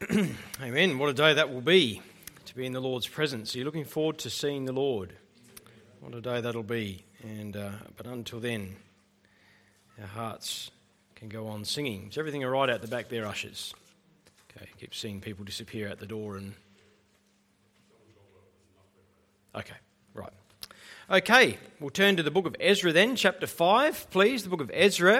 Amen. What a day that will be, to be in the Lord's presence. Are you looking forward to seeing the Lord? What a day that'll be. But until then, our hearts can go on singing. Is everything all right out the back there, ushers? Okay, keep seeing people disappear out the door and... Okay, right. Okay, we'll turn to the book of Ezra then, chapter 5, please. The book of Ezra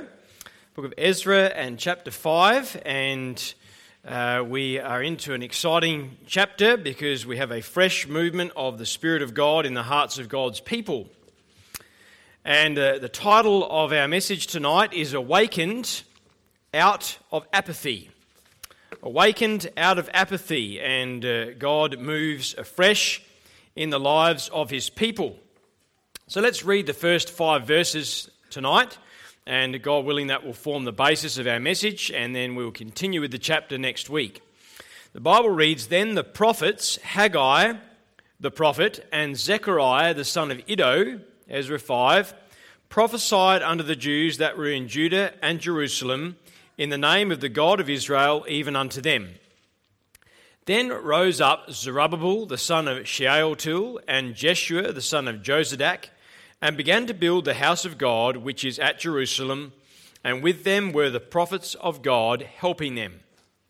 and chapter 5, and we are into an exciting chapter because we have a fresh movement of the Spirit of God in the hearts of God's people. And the title of our message tonight is Awakened Out of Apathy. Awakened out of apathy, and God moves afresh in the lives of His people. So let's read the first 5 verses tonight, and God willing that will form the basis of our message, and then we'll continue with the chapter next week. The Bible reads, "Then the prophets Haggai the prophet and Zechariah the son of Iddo," Ezra 5, "prophesied unto the Jews that were in Judah and Jerusalem in the name of the God of Israel, even unto them. Then rose up Zerubbabel the son of Shealtiel and Jeshua the son of Jozadak, and began to build the house of God, which is at Jerusalem, and with them were the prophets of God helping them.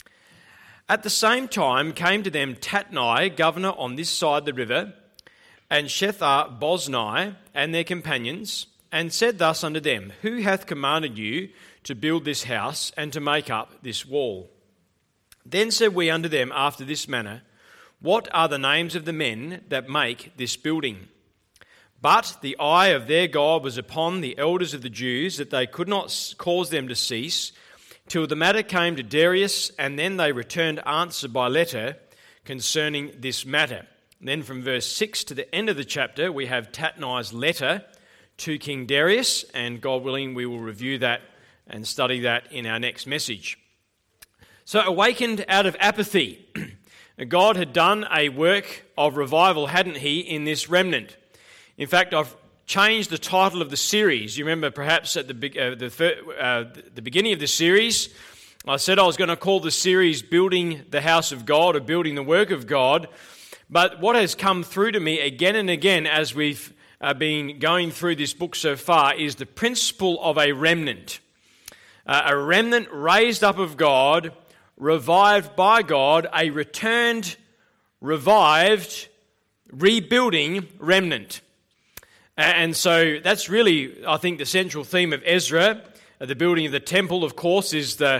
At the same time came to them Tatnai, governor on this side the river, and Shethar-boznai and their companions, and said thus unto them, Who hath commanded you to build this house and to make up this wall? Then said we unto them after this manner, What are the names of the men that make this building? But the eye of their God was upon the elders of the Jews, that they could not cause them to cease, till the matter came to Darius, and then they returned answer by letter concerning this matter." Then from verse 6 to the end of the chapter, we have Tatnai's letter to King Darius, and God willing, we will review that and study that in our next message. So, awakened out of apathy. God had done a work of revival, hadn't He, in this remnant. In fact, I've changed the title of the series. You remember perhaps at the beginning of the series, I said I was going to call the series Building the House of God, or Building the Work of God. But what has come through to me again and again as we've been going through this book so far is the principle of a remnant. A remnant raised up of God, revived by God, a returned, revived, rebuilding remnant. And so that's really, I think, the central theme of Ezra. The building of the temple, of course, is the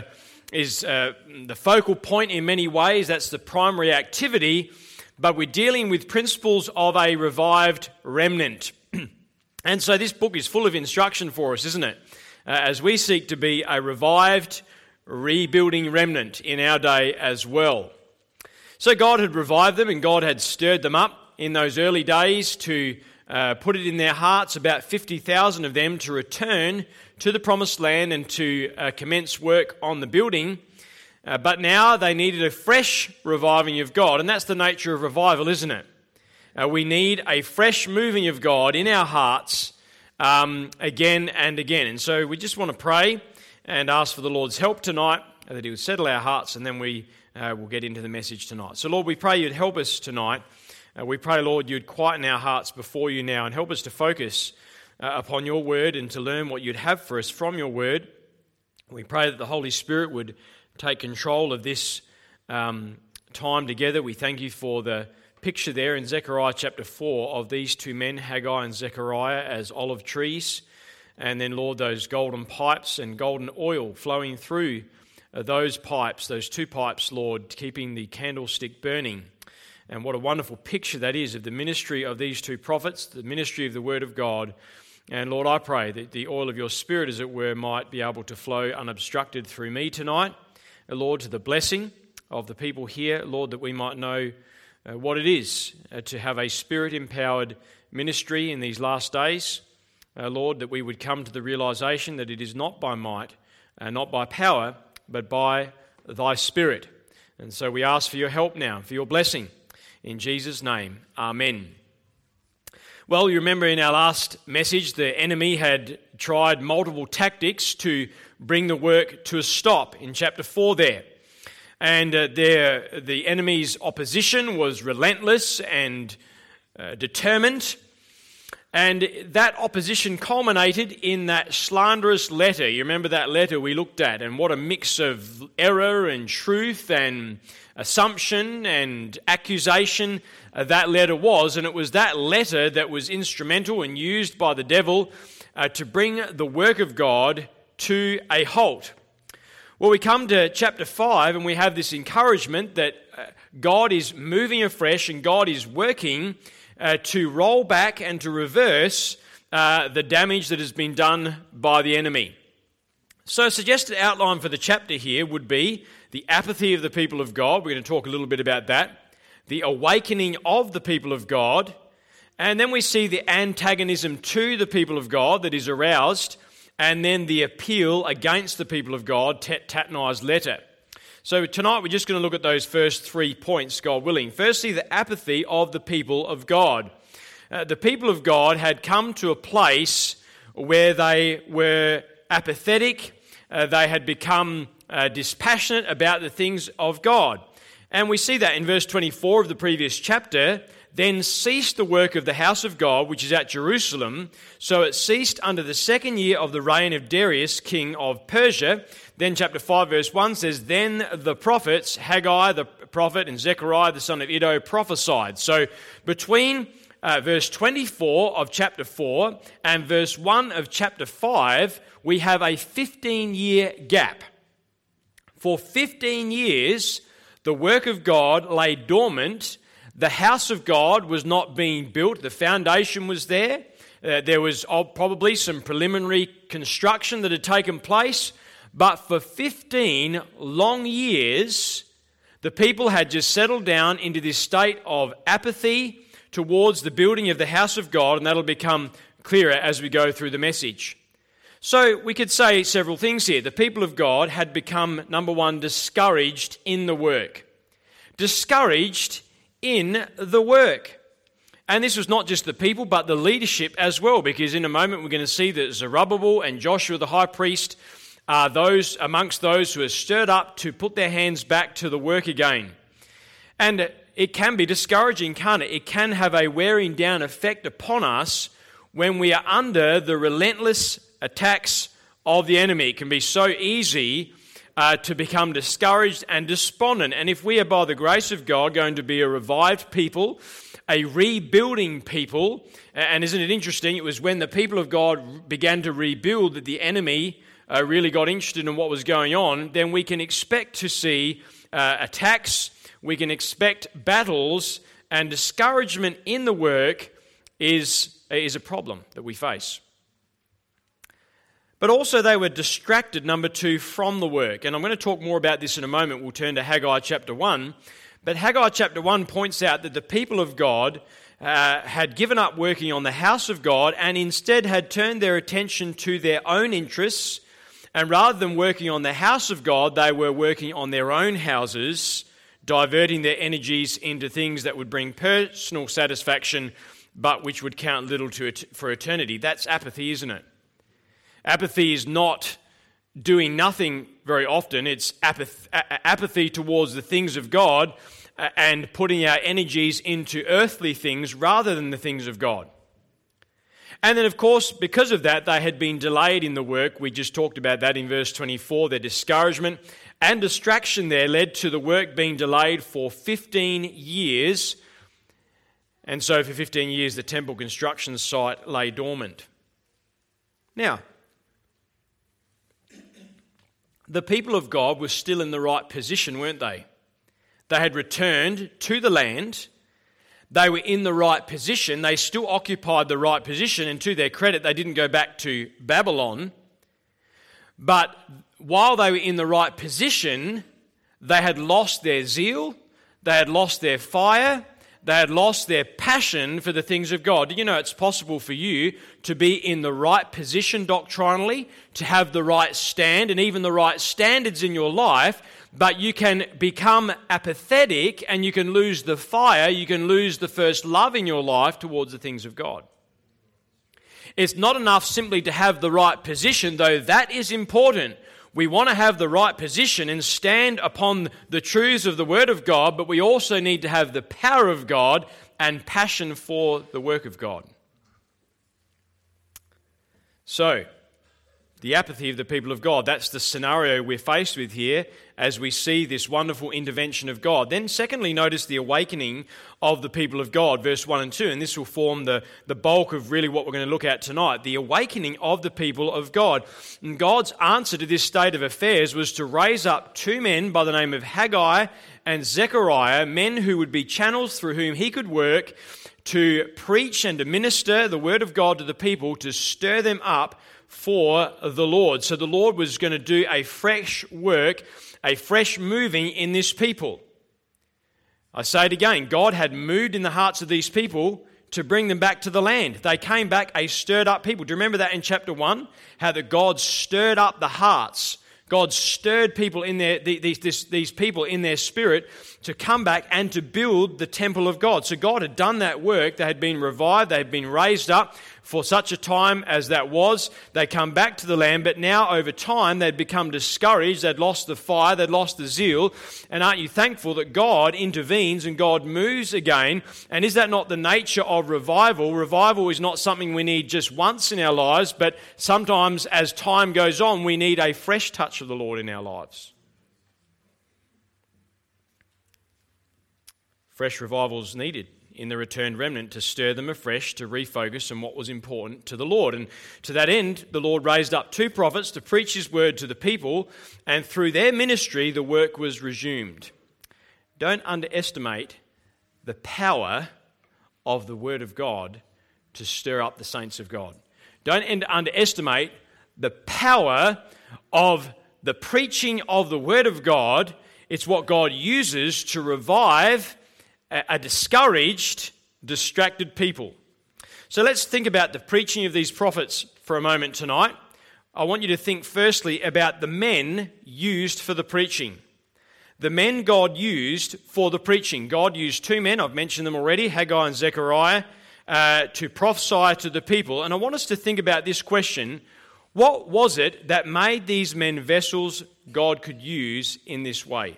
focal point in many ways. That's the primary activity. But we're dealing with principles of a revived remnant. And so this book is full of instruction for us, isn't it? As we seek to be a revived, rebuilding remnant in our day as well. So God had revived them, and God had stirred them up in those early days to put it in their hearts, about 50,000 of them, to return to the promised land and to commence work on the building. But now they needed a fresh reviving of God, and that's the nature of revival, isn't it? We need a fresh moving of God in our hearts again and again. And so we just want to pray and ask for the Lord's help tonight, that He would settle our hearts, and then we will get into the message tonight. So Lord, we pray You'd help us tonight. We pray, Lord, You'd quieten our hearts before You now and help us to focus upon Your word and to learn what You'd have for us from Your word. We pray that the Holy Spirit would take control of this time together. We thank You for the picture there in Zechariah chapter 4 of these two men, Haggai and Zechariah, as olive trees. And then, Lord, those golden pipes and golden oil flowing through those pipes, those two pipes, Lord, keeping the candlestick burning. And what a wonderful picture that is of the ministry of these two prophets, the ministry of the Word of God. And Lord, I pray that the oil of Your Spirit, as it were, might be able to flow unobstructed through me tonight. Lord, to the blessing of the people here, Lord, that we might know what it is to have a Spirit-empowered ministry in these last days. Lord, that we would come to the realization that it is not by might, not by power, but by Thy Spirit. And so we ask for Your help now, for Your blessing. In Jesus' name, amen. Well, you remember in our last message, the enemy had tried multiple tactics to bring the work to a stop in chapter 4 there. And the enemy's opposition was relentless and determined. And that opposition culminated in that slanderous letter. You remember that letter we looked at, and what a mix of error and truth and assumption and accusation that letter was. And it was that letter that was instrumental and used by the devil to bring the work of God to a halt. Well, we come to chapter 5 and we have this encouragement that God is moving afresh and God is working to roll back and to reverse the damage that has been done by the enemy. So a suggested outline for the chapter here would be the apathy of the people of God. We're going to talk a little bit about that. The awakening of the people of God. And then we see the antagonism to the people of God that is aroused. And then the appeal against the people of God, Tatnai's letter. So tonight we're just going to look at those first 3 points, God willing. Firstly, the apathy of the people of God. The people of God had come to a place where they were apathetic. They had become dispassionate about the things of God. And we see that in verse 24 of the previous chapter. Then ceased the work of the house of God, which is at Jerusalem. So it ceased under the 2nd year of the reign of Darius, king of Persia. Then chapter 5 verse 1 says, Then the prophets, Haggai the prophet and Zechariah the son of Iddo prophesied. So between verse 24 of chapter 4 and verse 1 of chapter 5, we have a 15-year gap. For 15 years, the work of God lay dormant. The house of God was not being built. The foundation was there. There was probably some preliminary construction that had taken place. But for 15 long years, the people had just settled down into this state of apathy towards the building of the house of God, and that'll become clearer as we go through the message. So we could say several things here. The people of God had become, number one, discouraged in the work. Discouraged in the work. And this was not just the people, but the leadership as well, because in a moment we're going to see that Zerubbabel and Joshua the high priest are those amongst those who are stirred up to put their hands back to the work again. And it can be discouraging, can't it? It can have a wearing down effect upon us when we are under the relentless attacks of the enemy. It can be so easy to become discouraged and despondent. And if we are, by the grace of God, going to be a revived people, a rebuilding people, and isn't it interesting, it was when the people of God began to rebuild that the enemy really got interested in what was going on, then we can expect to see attacks, we can expect battles, and discouragement in the work is a problem that we face. But also they were distracted, number 2, from the work. And I'm going to talk more about this in a moment. We'll turn to Haggai chapter 1. But Haggai chapter 1 points out that the people of God had given up working on the house of God and instead had turned their attention to their own interests. And rather than working on the house of God, they were working on their own houses, diverting their energies into things that would bring personal satisfaction, but which would count little for eternity. That's apathy, isn't it? Apathy is not doing nothing very often. It's apathy towards the things of God and putting our energies into earthly things rather than the things of God. And then, of course, because of that, they had been delayed in the work. We just talked about that in verse 24. Their discouragement and distraction there led to the work being delayed for 15 years. And so for 15 years, the temple construction site lay dormant. Now, the people of God were still in the right position, weren't they? They had returned to the land. They were in the right position. They still occupied the right position, and to their credit, they didn't go back to Babylon. But while they were in the right position, they had lost their zeal, they had lost their fire, they had lost their passion for the things of God. Do you know it's possible for you to be in the right position doctrinally, to have the right stand and even the right standards in your life, but you can become apathetic and you can lose the fire, you can lose the first love in your life towards the things of God. It's not enough simply to have the right position, though that is important. We want to have the right position and stand upon the truths of the Word of God, but we also need to have the power of God and passion for the work of God. So, the apathy of the people of God, that's the scenario we're faced with here as we see this wonderful intervention of God. Then secondly, notice the awakening of the people of God, verse 1 and 2, and this will form the bulk of really what we're going to look at tonight, the awakening of the people of God. And God's answer to this state of affairs was to raise up two men by the name of Haggai and Zechariah, men who would be channels through whom he could work to preach and to minister the word of God to the people, to stir them up for the Lord. So the Lord was going to do a fresh work, a fresh moving in this people. I say it again, God had moved in the hearts of these people to bring them back to the land. They came back a stirred up people. Do you remember that in chapter 1? How that God stirred up the hearts. God stirred people in these people in their spirit to come back and to build the temple of God. So God had done that work. They had been revived. They had been raised up for such a time as that was. They come back to the land, but now over time they'd become discouraged. They'd lost the fire. They'd lost the zeal. And aren't you thankful that God intervenes and God moves again? And is that not the nature of revival? Revival is not something we need just once in our lives, but sometimes as time goes on, we need a fresh touch of the Lord in our lives. Fresh revival is needed in the returned remnant to stir them afresh, to refocus on what was important to the Lord. And to that end, the Lord raised up two prophets to preach his word to the people, and through their ministry, the work was resumed. Don't underestimate the power of the word of God to stir up the saints of God. Don't underestimate the power of the preaching of the word of God. It's what God uses to revive a discouraged, distracted people. So let's think about the preaching of these prophets for a moment tonight. I want you to think firstly about the men used for the preaching. The men God used for the preaching. God used two men, I've mentioned them already, Haggai and Zechariah, to prophesy to the people. And I want us to think about this question: what was it that made these men vessels God could use in this way?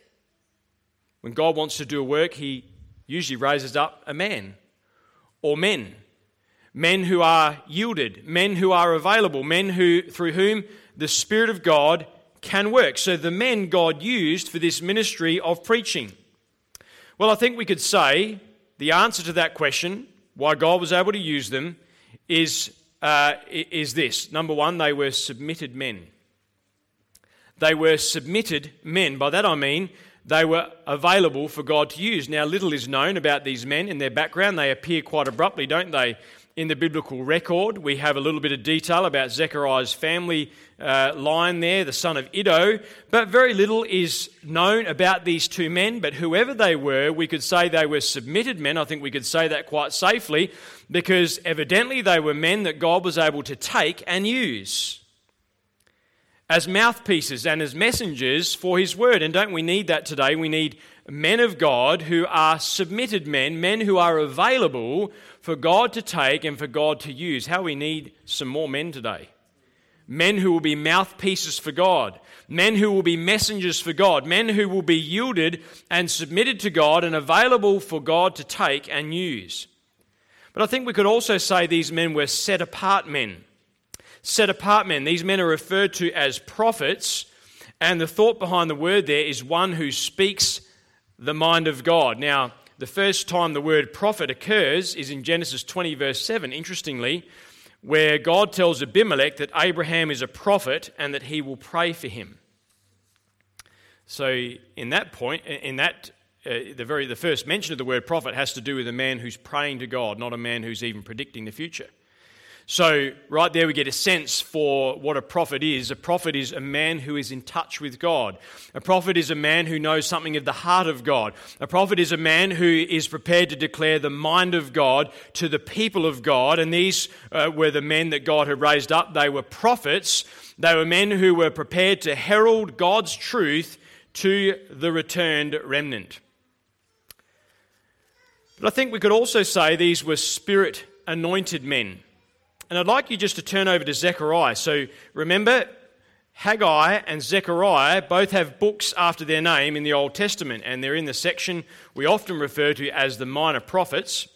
When God wants to do a work, he usually raises up a man or men. Men who are yielded, men who are available, men through whom the Spirit of God can work. So the men God used for this ministry of preaching. Well, I think we could say the answer to that question, why God was able to use them, is this. Number one, they were submitted men. They were submitted men. By that I mean they were available for God to use. Now, little is known about these men and their background. They appear quite abruptly, don't they? In the biblical record, we have a little bit of detail about Zechariah's family line there, the son of Iddo, but very little is known about these two men. But whoever they were, we could say they were submitted men. I think we could say that quite safely, because evidently they were men that God was able to take and use as mouthpieces and as messengers for his word. And don't we need that today? We need men of God who are submitted men, men who are available for God to take and for God to use. How we need some more men today. Men who will be mouthpieces for God, men who will be messengers for God, men who will be yielded and submitted to God and available for God to take and use. But I think we could also say these men were set apart men. Set apart men. These men are referred to as prophets, and the thought behind the word there is one who speaks the mind of God. Now, the first time the word prophet occurs is in Genesis 20 verse 7, interestingly, where God tells Abimelech that Abraham is a prophet and that he will pray for him. So in that point, the first mention of the word prophet has to do with a man who's praying to God, not a man who's even predicting the future. So right there we get a sense for what a prophet is. A prophet is a man who is in touch with God. A prophet is a man who knows something of the heart of God. A prophet is a man who is prepared to declare the mind of God to the people of God. And these were the men that God had raised up. They were prophets. They were men who were prepared to herald God's truth to the returned remnant. But I think we could also say these were Spirit-anointed men. And I'd like you just to turn over to Zechariah. So remember, Haggai and Zechariah both have books after their name in the Old Testament, and they're in the section we often refer to as the Minor Prophets.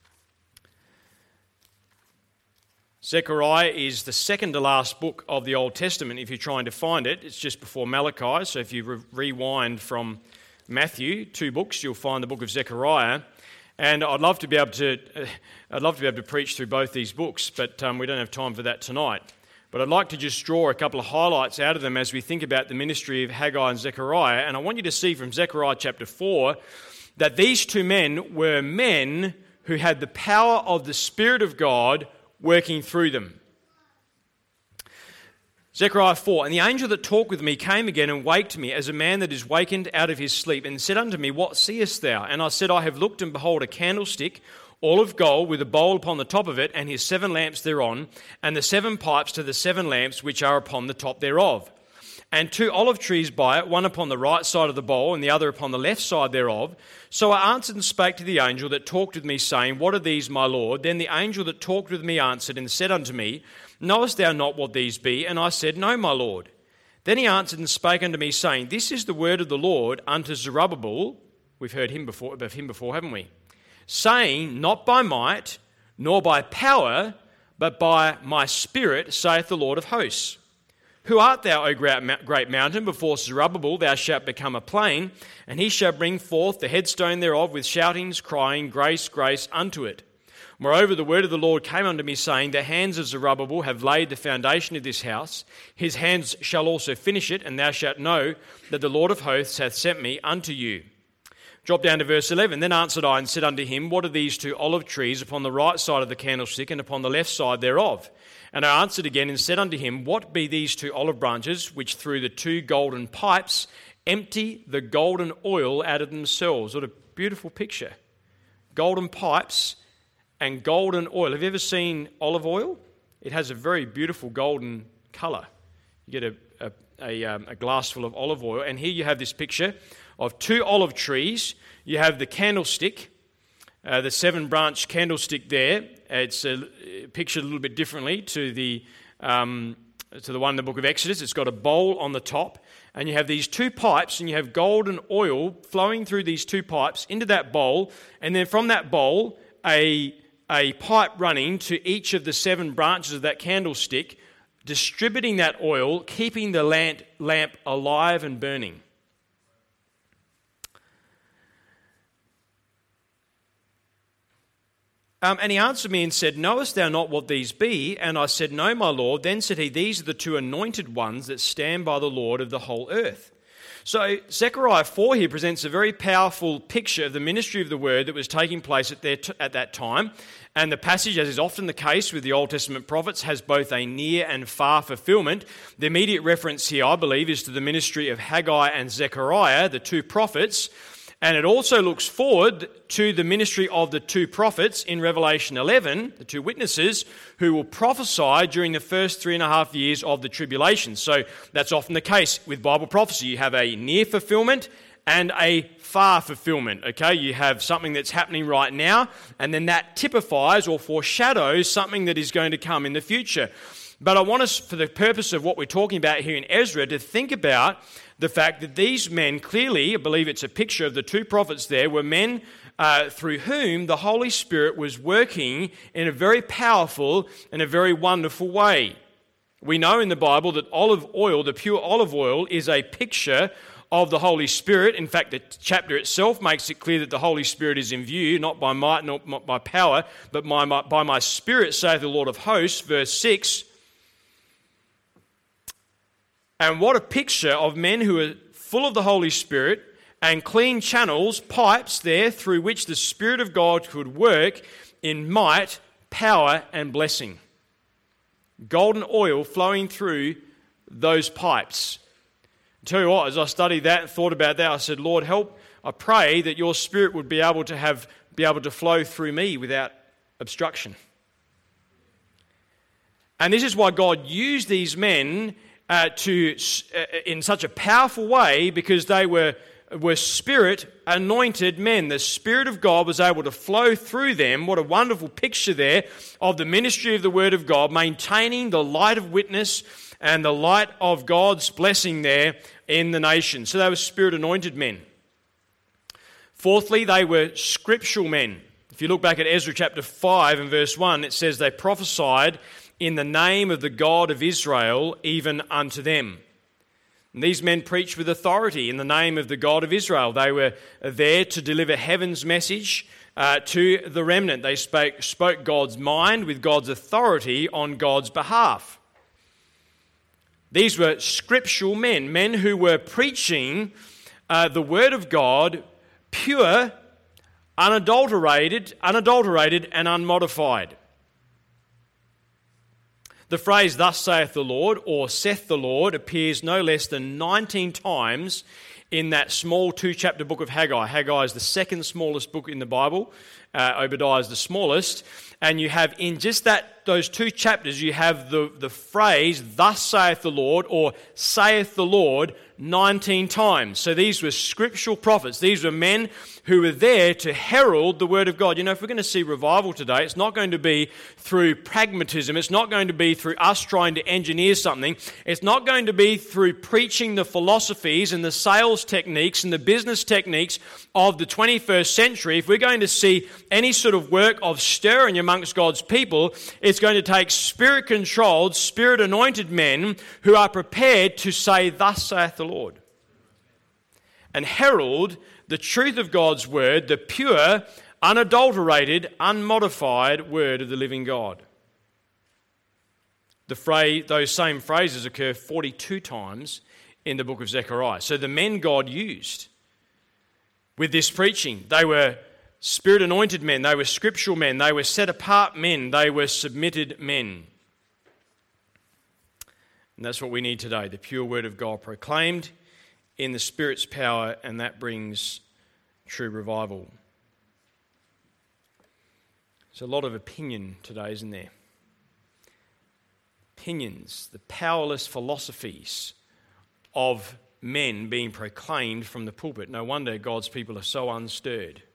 Zechariah is the second to last book of the Old Testament if you're trying to find it. It's just before Malachi, so if you rewind from Matthew, 2 books, you'll find the book of Zechariah. And I'd love to be able to preach through both these books, but we don't have time for that tonight. But I'd like to just draw a couple of highlights out of them as we think about the ministry of Haggai and Zechariah. And I want you to see from Zechariah chapter 4 that these two men were men who had the power of the Spirit of God working through them. Zechariah 4, "And the angel that talked with me came again and waked me as a man that is wakened out of his sleep, and said unto me, What seest thou? And I said, I have looked, and behold, a candlestick, all of gold, with a bowl upon the top of it, and his 7 lamps thereon, and the 7 pipes to the 7 lamps which are upon the top thereof. And 2 olive trees by it, one upon the right side of the bowl, and the other upon the left side thereof. So I answered and spake to the angel that talked with me, saying, What are these, my Lord? Then the angel that talked with me answered and said unto me, Knowest thou not what these be? And I said, No, my Lord. Then he answered and spake unto me, saying, This is the word of the Lord unto Zerubbabel. We've heard him before, haven't we? Saying, Not by might, nor by power, but by my Spirit, saith the Lord of hosts. Who art thou, O great mountain? Before Zerubbabel thou shalt become a plain, and he shall bring forth the headstone thereof with shoutings, crying, Grace, grace unto it. Moreover, the word of the Lord came unto me, saying, The hands of Zerubbabel have laid the foundation of this house. His hands shall also finish it, and thou shalt know that the Lord of hosts hath sent me unto you. Drop down to verse 11. Then answered I and said unto him, What are these 2 olive trees upon the right side of the candlestick and upon the left side thereof? And I answered again and said unto him, What be these 2 olive branches which through the 2 golden pipes empty the golden oil out of themselves? What a beautiful picture. Golden pipes and golden oil. Have you ever seen olive oil? It has a very beautiful golden colour. You get a glass full of olive oil, and here you have this picture of 2 olive trees. You have the candlestick, the 7-branch candlestick there. It's pictured a little bit differently to the one in the book of Exodus. It's got a bowl on the top, and you have these 2 pipes, and you have golden oil flowing through these 2 pipes into that bowl, and then from that bowl, a pipe running to each of the 7 branches of that candlestick, distributing that oil, keeping the lamp alive and burning. And he answered me and said, Knowest thou not what these be? And I said, No, my Lord. Then said he, These are the 2 anointed ones that stand by the Lord of the whole earth. So Zechariah 4 here presents a very powerful picture of the ministry of the word that was taking place at that time. And the passage, as is often the case with the Old Testament prophets, has both a near and far fulfillment. The immediate reference here, I believe, is to the ministry of Haggai and Zechariah, the 2 prophets. And it also looks forward to the ministry of the 2 prophets in Revelation 11, the 2 witnesses, who will prophesy during the first 3.5 years of the tribulation. So that's often the case with Bible prophecy. You have a near fulfillment and a far fulfillment. Okay, you have something that's happening right now, and then that typifies or foreshadows something that is going to come in the future. But I want us, for the purpose of what we're talking about here in Ezra, to think about the fact that these men clearly, I believe it's a picture of the 2 prophets there, were men through whom the Holy Spirit was working in a very powerful and a very wonderful way. We know in the Bible that olive oil, the pure olive oil, is a picture of the Holy Spirit. In fact, the chapter itself makes it clear that the Holy Spirit is in view, not by might, not by power, but by my Spirit, saith the Lord of hosts, verse 6. And what a picture of men who are full of the Holy Spirit and clean channels, pipes there through which the Spirit of God could work in might, power, and blessing. Golden oil flowing through those pipes. I tell you what, as I studied that and thought about that, I said, Lord, help. I pray that your Spirit would be able to flow through me without obstruction. And this is why God used these men in such a powerful way, because they were Spirit anointed men. The Spirit of God was able to flow through them. What a wonderful picture there of the ministry of the Word of God, maintaining the light of witness and the light of God's blessing there in the nation. So they were Spirit-anointed men. Fourthly, they were scriptural men. If you look back at Ezra chapter 5 and verse 1, it says they prophesied in the name of the God of Israel, even unto them. And these men preached with authority in the name of the God of Israel. They were there to deliver heaven's message to the remnant. They spoke God's mind with God's authority on God's behalf. These were scriptural men, men who were preaching the word of God, pure, unadulterated and unmodified. The phrase, "Thus saith the Lord," or "saith the Lord," appears no less than 19 times in that small 2-chapter book of Haggai. Haggai is the second smallest book in the Bible. Obadiah is the smallest. And you have in just those 2 chapters, you have the phrase, "Thus saith the Lord," or "saith the Lord," 19 times. So these were scriptural prophets. These were men who were there to herald the word of God. You know, if we're going to see revival today, it's not going to be through pragmatism. It's not going to be through us trying to engineer something. It's not going to be through preaching the philosophies and the sales techniques and the business techniques of the 21st century. If we're going to see any sort of work of stirring amongst God's people, it's going to take Spirit-controlled, Spirit-anointed men who are prepared to say, "Thus saith the Lord," and herald the truth of God's word, the pure, unadulterated, unmodified word of the living God. Those same phrases occur 42 times in the book of Zechariah. So the men God used with this preaching, they were Spirit-anointed men, they were scriptural men, they were set-apart men, they were submitted men. And that's what we need today, the pure word of God proclaimed in the Spirit's power, and that brings true revival. There's a lot of opinion today, isn't there? Opinions, the powerless philosophies of men being proclaimed from the pulpit. No wonder God's people are so unstirred.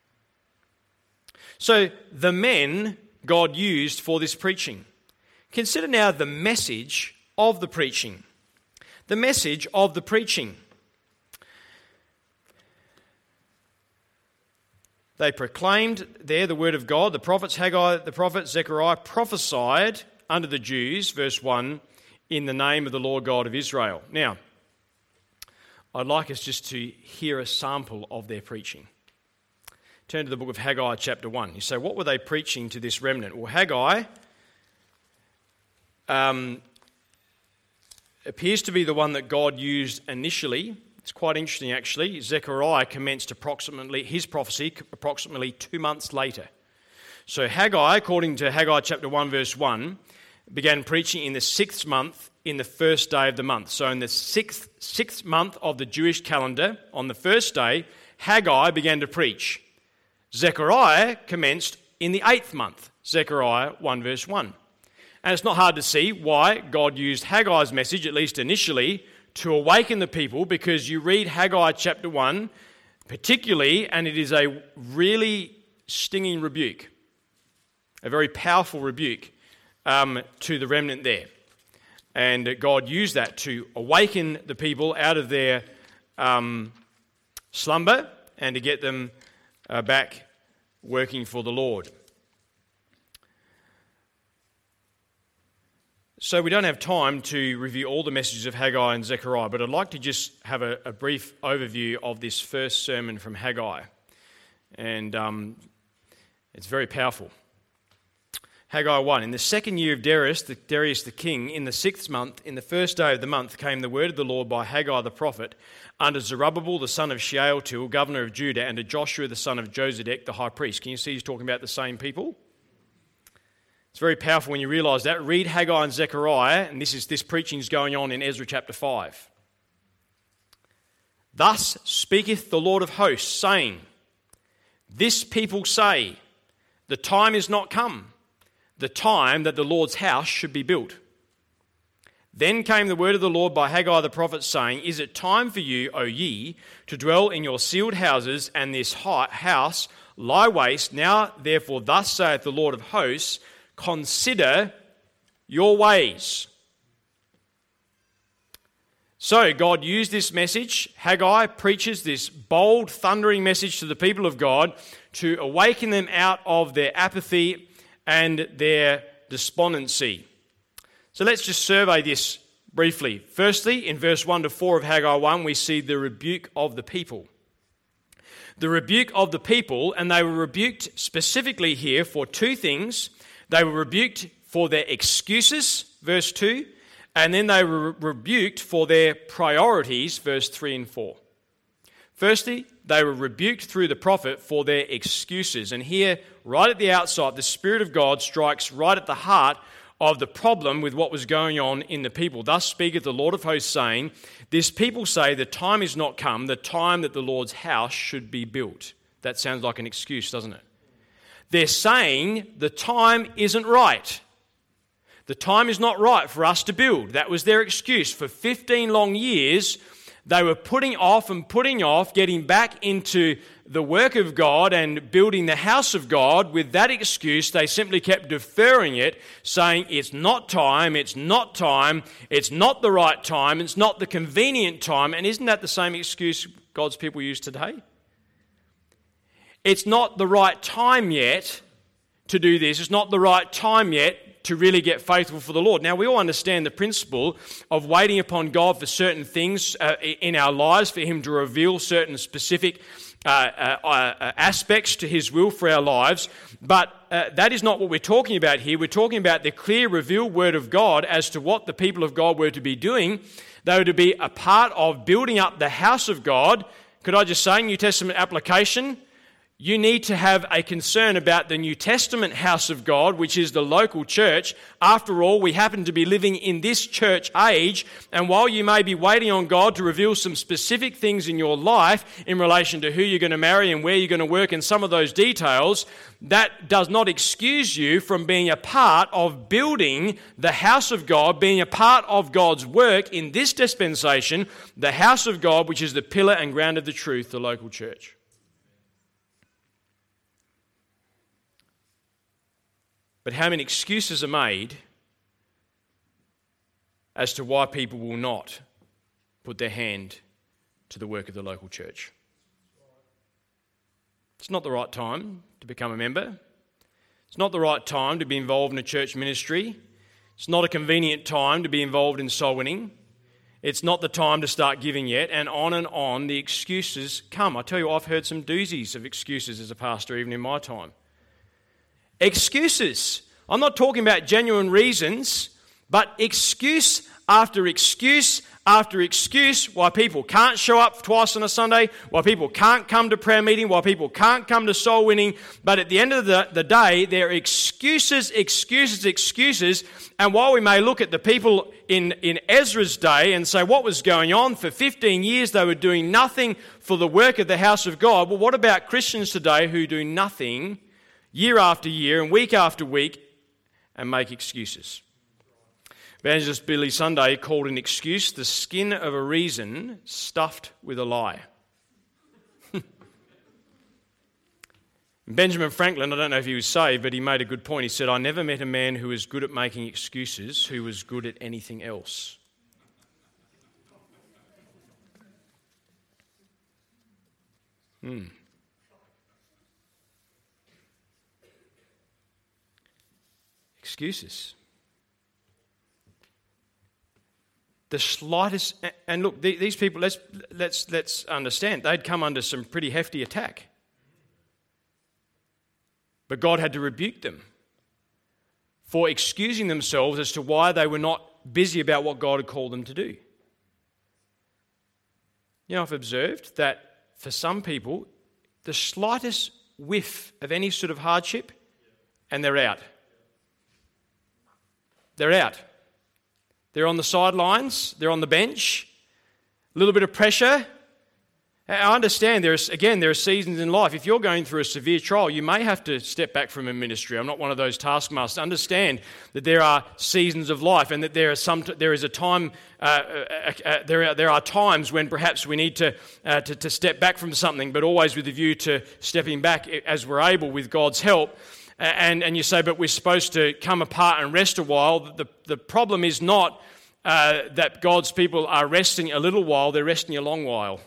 So the men God used for this preaching. Consider now the message of the preaching. The message of the preaching. They proclaimed there the word of God. The prophets Haggai, the prophet Zechariah prophesied unto the Jews, verse 1, in the name of the Lord God of Israel. Now, I'd like us just to hear a sample of their preaching. Turn to the book of Haggai chapter 1. You say, what were they preaching to this remnant? Well, Haggai appears to be the one that God used initially. It's quite interesting, actually. Zechariah commenced his prophecy approximately 2 months later. So Haggai, according to Haggai chapter 1, verse 1, began preaching in the 6th month, in the first day of the month. So in the sixth month of the Jewish calendar, on the first day, Haggai began to preach. Zechariah commenced in the 8th month, Zechariah 1, verse 1. And it's not hard to see why God used Haggai's message, at least initially, to awaken the people, because you read Haggai chapter 1 particularly, and it is a really stinging rebuke, a very powerful rebuke to the remnant there. And God used that to awaken the people out of their slumber and to get them back working for the Lord. So we don't have time to review all the messages of Haggai and Zechariah, but I'd like to just have a brief overview of this first sermon from Haggai. And it's very powerful. Haggai 1. In the 2nd year of Darius the king, in the 6th month, in the first day of the month, came the word of the Lord by Haggai the prophet unto Zerubbabel the son of Shealtiel, governor of Judah, and to Joshua the son of Josedek, the high priest. Can you see he's talking about the same people? It's very powerful when you realise that. Read Haggai and Zechariah, and this preaching is going on in Ezra chapter 5. Thus speaketh the Lord of hosts, saying, This people say, the time is not come, the time that the Lord's house should be built. Then came the word of the Lord by Haggai the prophet, saying, Is it time for you, O ye, to dwell in your sealed houses, and this house lie waste? Now therefore thus saith the Lord of hosts, Consider your ways. So God used this message. Haggai preaches this bold, thundering message to the people of God to awaken them out of their apathy and their despondency. So let's just survey this briefly. Firstly, in verse 1 to 4 of Haggai 1, we see the rebuke of the people. The rebuke of the people, and they were rebuked specifically here for two things. They were rebuked for their excuses, verse 2, and then they were rebuked for their priorities, verse 3 and 4. Firstly, they were rebuked through the prophet for their excuses. And here, right at the outside, the Spirit of God strikes right at the heart of the problem with what was going on in the people. Thus speaketh the Lord of hosts, saying, this people say the time is not come, the time that the Lord's house should be built. That sounds like an excuse, doesn't it? They're saying the time isn't right. The time is not right for us to build. That was their excuse. For 15 long years, they were putting off getting back into the work of God and building the house of God. With that excuse, they simply kept deferring it, saying it's not time, it's not time, it's not the right time, it's not the convenient time. And isn't that the same excuse God's people use today? It's not the right time yet to do this. It's not the right time yet to really get faithful for the Lord. Now, we all understand the principle of waiting upon God for certain things in our lives, for Him to reveal certain specific aspects to His will for our lives. But that is not what we're talking about here. We're talking about the clear revealed word of God as to what the people of God were to be doing. They were to be a part of building up the house of God. Could I just say, New Testament application, you need to have a concern about the New Testament house of God, which is the local church. After all, we happen to be living in this church age, and while you may be waiting on God to reveal some specific things in your life in relation to who you're going to marry and where you're going to work and some of those details, that does not excuse you from being a part of building the house of God, being a part of God's work in this dispensation, the house of God, which is the pillar and ground of the truth, the local church. But how many excuses are made as to why people will not put their hand to the work of the local church? It's not the right time to become a member. It's not the right time to be involved in a church ministry. It's not a convenient time to be involved in soul winning. It's not the time to start giving yet, and on the excuses come. I tell you, I've heard some doozies of excuses as a pastor, even in my time. Excuses. I'm not talking about genuine reasons, but excuse after excuse after excuse why people can't show up twice on a Sunday, why people can't come to prayer meeting, why people can't come to soul winning. But at the end of the day, they're excuses. And while we may look at the people in Ezra's day and say what was going on, for 15 years they were doing nothing for the work of the house of God. Well, what about Christians today who do nothing year after year and week after week and make excuses? Evangelist Billy Sunday called an excuse the skin of a reason stuffed with a lie. Benjamin Franklin, I don't know if he was saved, but he made a good point. He said, I never met a man who was good at making excuses who was good at anything else. Excuses. The slightest, and look, these people, let's understand, they'd come under some pretty hefty attack. But God had to rebuke them for excusing themselves as to why they were not busy about what God had called them to do. You know, I've observed that for some people, the slightest whiff of any sort of hardship, and they're out. They're out. They're on the sidelines. They're on the bench. A little bit of pressure. I understand there are seasons in life. If you're going through a severe trial, you may have to step back from a ministry. I'm not one of those taskmasters. Understand that there are seasons of life, and that there are times when perhaps we need to step back from something, but always with a view to stepping back as we're able with God's help. And you say, but we're supposed to come apart and rest a while. The problem is not that God's people are resting a little while, they're resting a long while.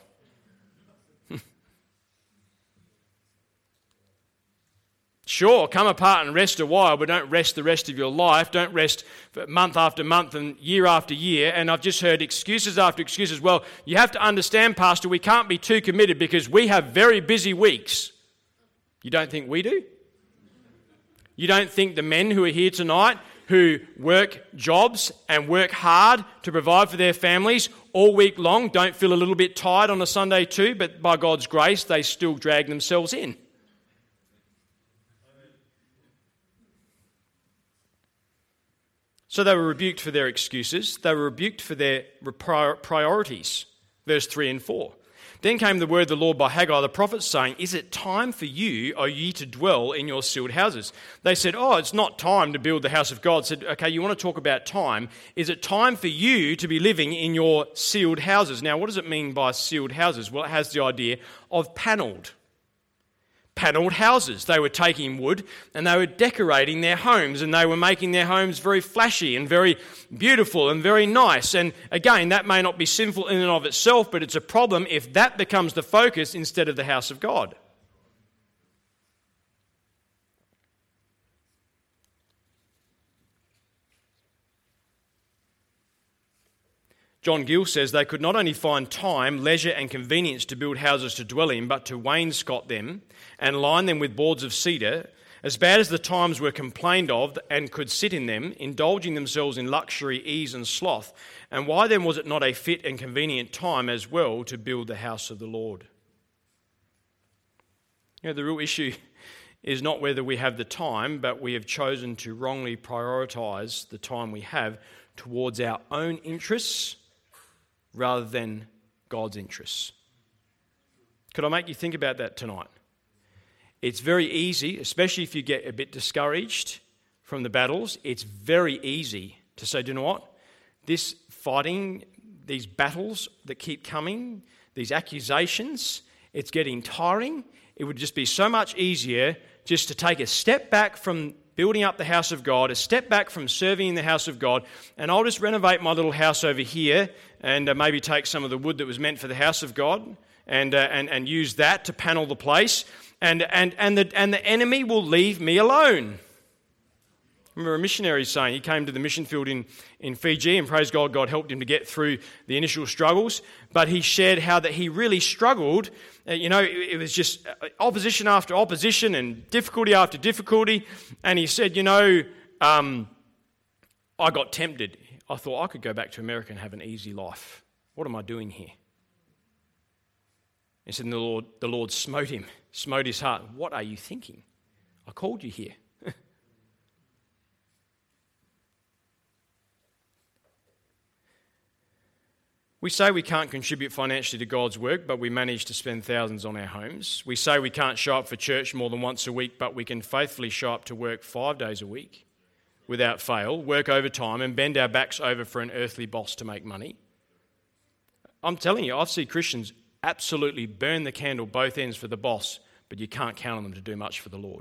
Sure, come apart and rest a while, but don't rest the rest of your life. Don't rest month after month and year after year. And I've just heard excuses after excuses. Well, you have to understand, Pastor, we can't be too committed because we have very busy weeks. You don't think we do? You don't think the men who are here tonight, who work jobs and work hard to provide for their families all week long, don't feel a little bit tired on a Sunday too, but by God's grace, they still drag themselves in? So they were rebuked for their excuses. They were rebuked for their priorities. Verse 3 and 4. Then came the word of the Lord by Haggai the prophet, saying, Is it time for you, O ye, to dwell in your sealed houses? They said, it's not time to build the house of God. Said, okay, you want to talk about time. Is it time for you to be living in your sealed houses? Now, what does it mean by sealed houses? Well, it has the idea of panelled houses. They were taking wood and they were decorating their homes, and they were making their homes very flashy and very beautiful and very nice. And again, that may not be sinful in and of itself, but it's a problem if that becomes the focus instead of the house of God. John Gill says they could not only find time, leisure and convenience to build houses to dwell in, but to wainscot them and line them with boards of cedar, as bad as the times were complained of, and could sit in them, indulging themselves in luxury, ease and sloth. And why then was it not a fit and convenient time as well to build the house of the Lord? The real issue is not whether we have the time, but we have chosen to wrongly prioritise the time we have towards our own interests rather than God's interests. Could I make you think about that tonight? It's very easy, especially if you get a bit discouraged from the battles, it's very easy to say, do you know what? This fighting, these battles that keep coming, these accusations, it's getting tiring. It would just be so much easier just to take a step back from building up the house of God, a step back from serving in the house of God, and I'll just renovate my little house over here and maybe take some of the wood that was meant for the house of God and use that to panel the place, and the enemy will leave me alone. I remember a missionary saying, he came to the mission field in Fiji, and praise God, God helped him to get through the initial struggles, but he shared how that he really struggled. It was just opposition after opposition and difficulty after difficulty, and he said, I got tempted. I thought I could go back to America and have an easy life. What am I doing here? He said, and the Lord smote him, smote his heart. What are you thinking? I called you here. We say we can't contribute financially to God's work, but we manage to spend thousands on our homes. We say we can't show up for church more than once a week, but we can faithfully show up to work 5 days a week without fail, work overtime and bend our backs over for an earthly boss to make money. I'm telling you, I've seen Christians absolutely burn the candle both ends for the boss, but you can't count on them to do much for the Lord.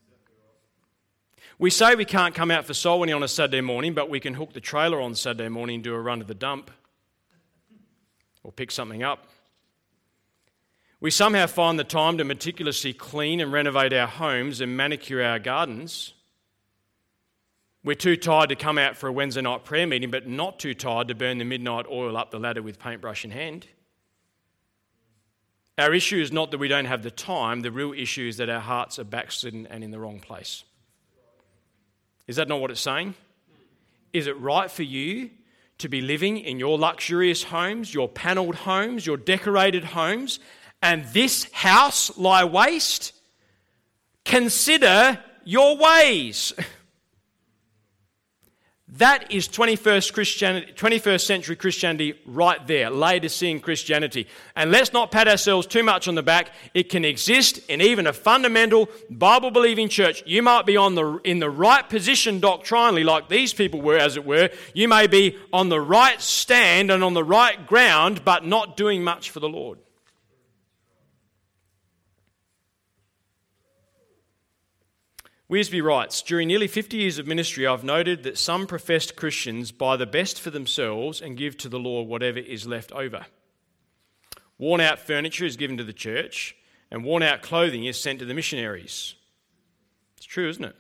We say we can't come out for soul winning on a Saturday morning, but we can hook the trailer on Saturday morning and do a run to the dump or pick something up. We somehow find the time to meticulously clean and renovate our homes and manicure our gardens. We're too tired to come out for a Wednesday night prayer meeting, but not too tired to burn the midnight oil up the ladder with paintbrush in hand. Our issue is not that we don't have the time. The real issue is that our hearts are backslidden and in the wrong place. Is that not what it's saying? Is it right for you to be living in your luxurious homes, your panelled homes, your decorated homes, and this house lie waste? Consider your ways. That is 21st century Christianity right there, Laodicean Christianity. And let's not pat ourselves too much on the back. It can exist in even a fundamental Bible-believing church. You might be in the right position doctrinally, like these people were, as it were. You may be on the right stand and on the right ground, but not doing much for the Lord. Wiersbe writes, during nearly 50 years of ministry, I've noted that some professed Christians buy the best for themselves and give to the Lord whatever is left over. Worn out furniture is given to the church, and worn out clothing is sent to the missionaries. It's true, isn't it?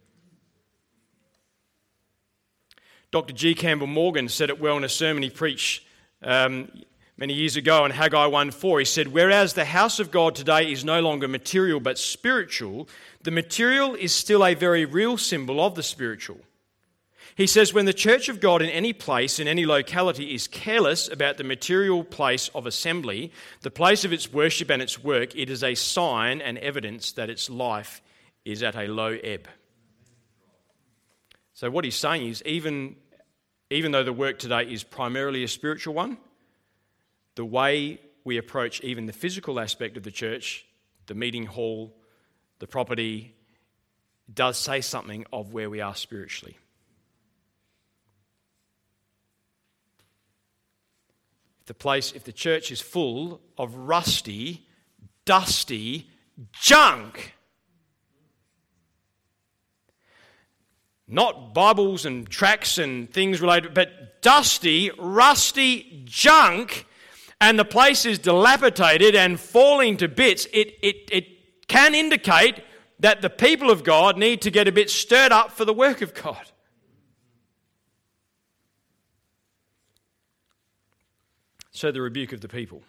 Dr. G. Campbell Morgan said it well in a sermon he preached many years ago in Haggai 1:4. He said, whereas the house of God today is no longer material but spiritual, the material is still a very real symbol of the spiritual. He says, when the church of God in any place, in any locality, is careless about the material place of assembly, the place of its worship and its work, it is a sign and evidence that its life is at a low ebb. So what he's saying is, even though the work today is primarily a spiritual one, the way we approach even the physical aspect of the church, the meeting hall, the property, does say something of where we are spiritually. If the church is full of rusty, dusty junk, not Bibles and tracts and things related, but dusty, rusty junk, and the place is dilapidated and falling to bits, it can indicate that the people of God need to get a bit stirred up for the work of God. So the rebuke of the people.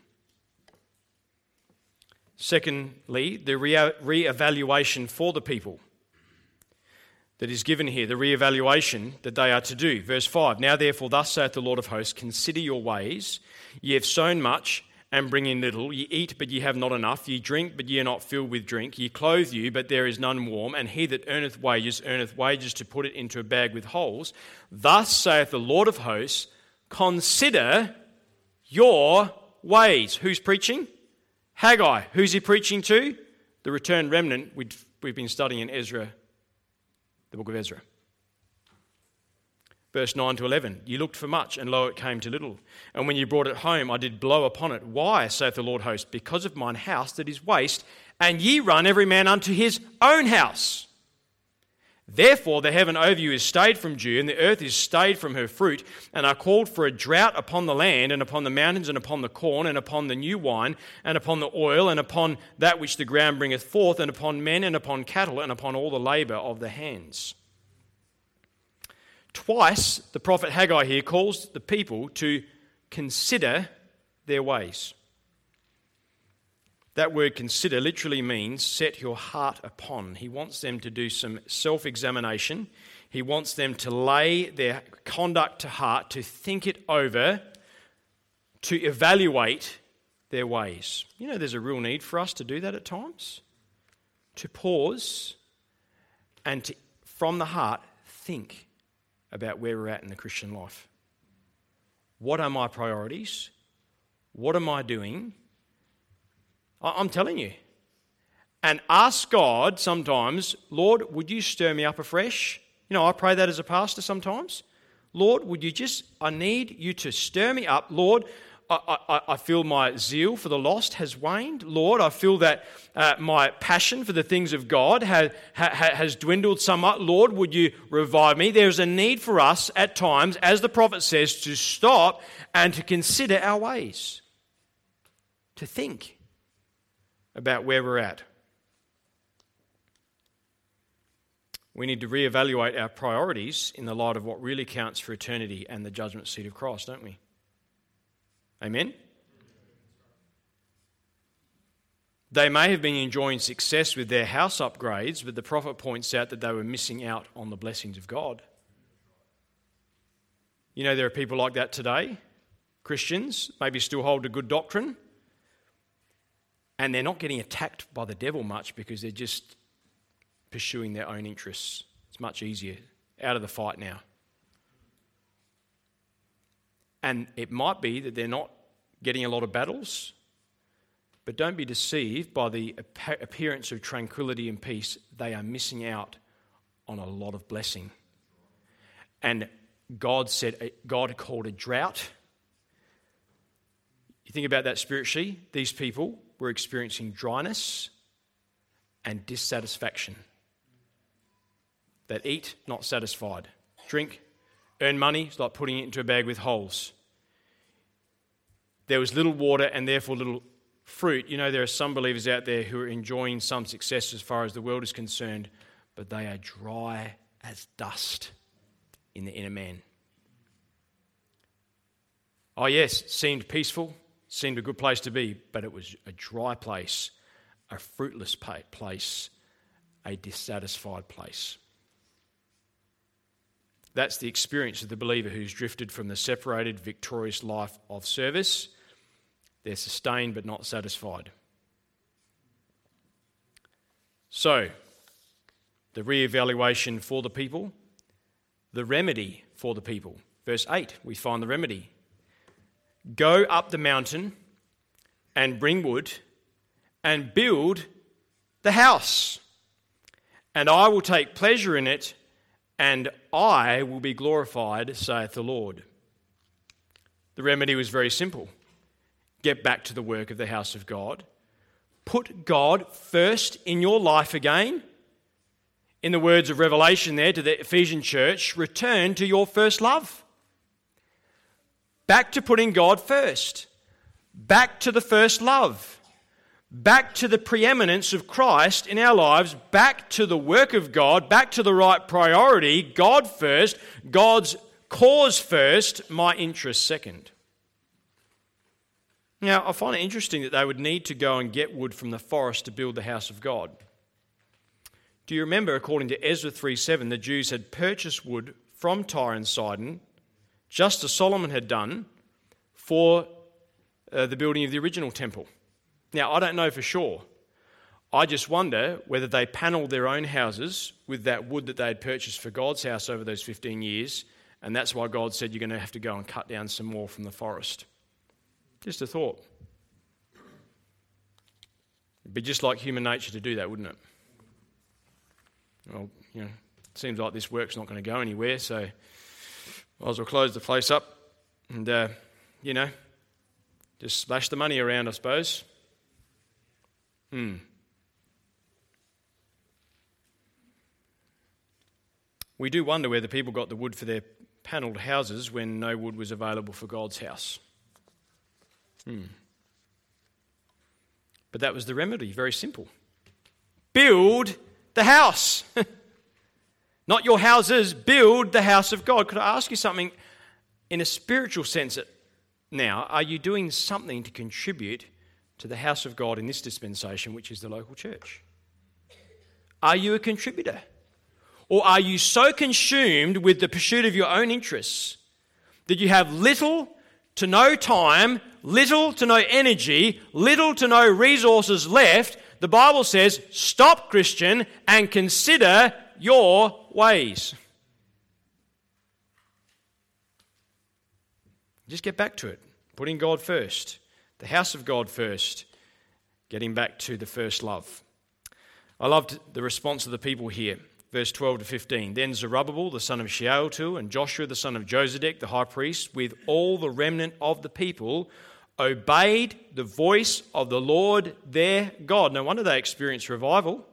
Secondly, the re-evaluation for the people that is given here, the re-evaluation that they are to do. Verse 5, now therefore thus saith the Lord of hosts, consider your ways. Ye have sown much and bring in little. Ye eat, but ye have not enough. Ye drink, but ye are not filled with drink. Ye clothe you, but there is none warm. And he that earneth wages to put it into a bag with holes. Thus saith the Lord of hosts, consider your ways. Who's preaching? Haggai. Who's he preaching to? The returned remnant. We've been studying in Ezra, the book of Ezra. Verse 9 to 11. You looked for much, and lo, it came to little. And when you brought it home, I did blow upon it. Why, saith the Lord host? Because of mine house that is waste, and ye run every man unto his own house. Therefore the heaven over you is stayed from dew, and the earth is stayed from her fruit, and I called for a drought upon the land, and upon the mountains, and upon the corn, and upon the new wine, and upon the oil, and upon that which the ground bringeth forth, and upon men, and upon cattle, and upon all the labour of the hands. Twice the prophet Haggai here calls the people to consider their ways. That word consider literally means set your heart upon. He wants them to do some self-examination. He wants them to lay their conduct to heart, to think it over, to evaluate their ways. You know, there's a real need for us to do that at times. To pause and to, from the heart, think about where we're at in the Christian life. What are my priorities? What am I doing? I'm telling you. And ask God sometimes, Lord, would you stir me up afresh? You know, I pray that as a pastor sometimes. Lord, I need you to stir me up. Lord, I feel my zeal for the lost has waned. Lord, I feel that my passion for the things of God has dwindled somewhat. Lord, would you revive me? There's a need for us at times, as the prophet says, to stop and to consider our ways, to think about where we're at. We need to reevaluate our priorities in the light of what really counts for eternity and the judgment seat of Christ, don't we? Amen? They may have been enjoying success with their house upgrades, but the prophet points out that they were missing out on the blessings of God. You know, there are people like that today, Christians, maybe still hold a good doctrine, and they're not getting attacked by the devil much because they're just pursuing their own interests. It's much easier. Out of the fight now. And it might be that they're not getting a lot of battles, but don't be deceived by the appearance of tranquility and peace. They are missing out on a lot of blessing. And God called a drought. You think about that spiritually, these people were experiencing dryness and dissatisfaction. that eat, not satisfied. Drink, earn money, it's like putting it into a bag with holes. There was little water and therefore little fruit. You know, there are some believers out there who are enjoying some success as far as the world is concerned, but they are dry as dust in the inner man. Oh yes, it seemed peaceful, seemed a good place to be, but it was a dry place, a fruitless place, a dissatisfied place. That's the experience of the believer who's drifted from the separated, victorious life of service. They're sustained but not satisfied. So, the re-evaluation for the people, the remedy for the people. Verse 8, we find the remedy. Go up the mountain and bring wood and build the house, and I will take pleasure in it, and I will be glorified, saith the Lord. The remedy was very simple. Get back to the work of the house of God. Put God first in your life again. In the words of Revelation there to the Ephesian church, return to your first love. Back to putting God first. Back to the first love. Back to the preeminence of Christ in our lives. Back to the work of God. Back to the right priority. God first. God's cause first. My interest second. Now, I find it interesting that they would need to go and get wood from the forest to build the house of God. Do you remember, according to Ezra 3:7, the Jews had purchased wood from Tyre and Sidon, just as Solomon had done, for the building of the original temple. Now, I don't know for sure. I just wonder whether they panelled their own houses with that wood that they had purchased for God's house over those 15 years, and that's why God said you're going to have to go and cut down some more from the forest. Just a thought. It'd be just like human nature to do that, wouldn't it? Well, you know, it seems like this work's not going to go anywhere, so might as well close the place up and, just splash the money around, I suppose. We do wonder where the people got the wood for their panelled houses when no wood was available for God's house. But that was the remedy, very simple. Build the house. Not your houses, build the house of God. Could I ask you something in a spiritual sense now? Are you doing something to contribute to the house of God in this dispensation, which is the local church? Are you a contributor? Or are you so consumed with the pursuit of your own interests that you have little to no time, little to no energy, little to no resources left? The Bible says, stop, Christian, and consider your ways. Just get back to it. Putting God first. The house of God first. Getting back to the first love. I loved the response of the people here. Verse 12 to 15. Then Zerubbabel, the son of Shealtiel, and Joshua, the son of Josedek, the high priest, with all the remnant of the people, obeyed the voice of the Lord their God. No wonder they experienced revival.